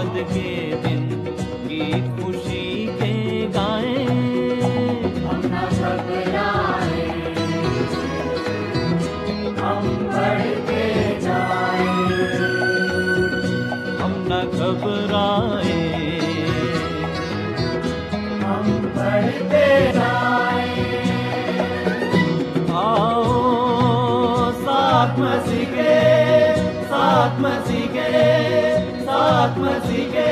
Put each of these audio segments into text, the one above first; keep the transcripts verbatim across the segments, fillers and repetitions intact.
बाद के दिन की खुशी के गाएं। हम न घबराएं, हम बढ़ते जाएं। हम न घबराएं, हम बढ़ते जाएं। आओ साथ मसीह के, साथ मसीह के, साथ मसीह के।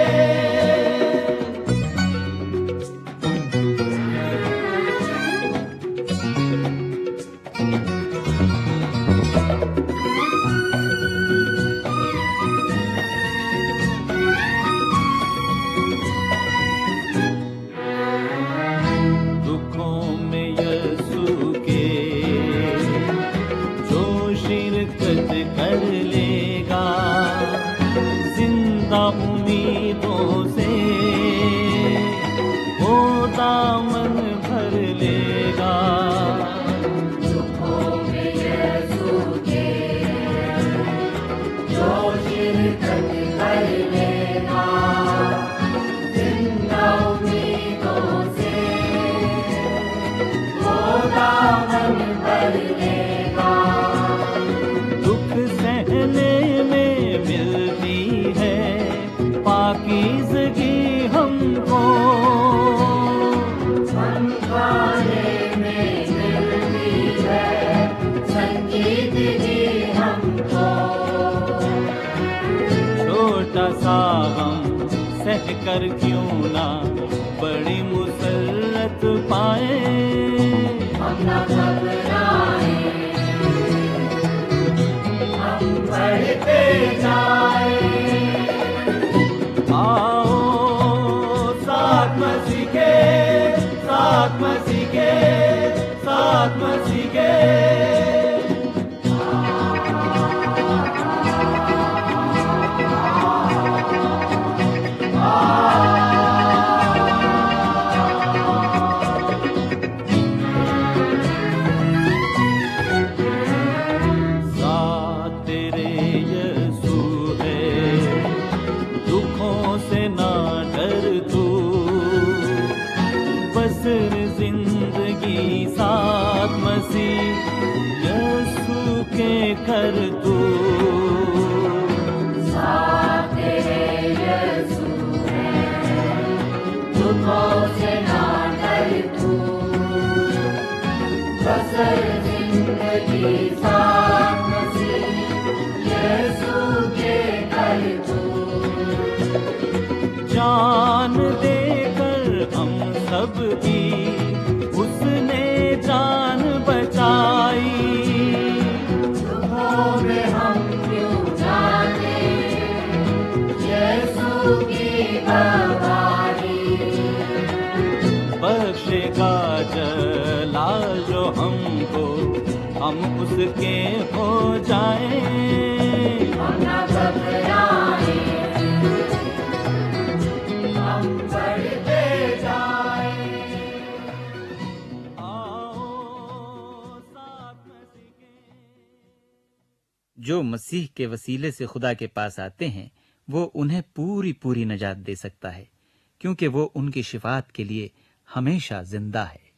दुखों में यीशु के जो शिरकत कर लेगा, जिंदा उम्मीदों से वो दामन भर लेगा। दुखों में यीशु के जो शिरकत कर लेगा, जिंदा उम्मीदों से वो दामन भर लेगा। दुख सहने में मिलती है पाकीज़गी हमको, मन खाने में मिलती है संगीत की हमको। छोटा सा गम सह कर क्यों ना बड़ी मुसरत पाए। हम न घबराएं, हम बढ़ते जाएं। आओ साथ मसीह के, साथ मसीह के, साथ मसीह के। साथ तेरे यीशु है, दुखों से ना डर तू, बसर जिंदगी साथ मसीह यीशु के कर तू। साथ तेरे यीशु है, दुखों से ना डर तू, बसर जिंदगी साथ मसीह यीशु के कर तू। जान देकर हम सब की उसने जान बचाई। दुखों में हम क्यों जाने यीशु की गवाही। बख्शेगा जलाल जो हमको, हम उसके हो जाएं। हम न घबराएं, हम बढ़ते जाएं। आओ साथ मसीह के। जो मसीह के वसीले से खुदा के पास आते हैं, वो उन्हें पूरी पूरी नजात दे सकता है, क्योंकि वो उनकी शिफात के लिए हमेशा जिंदा है।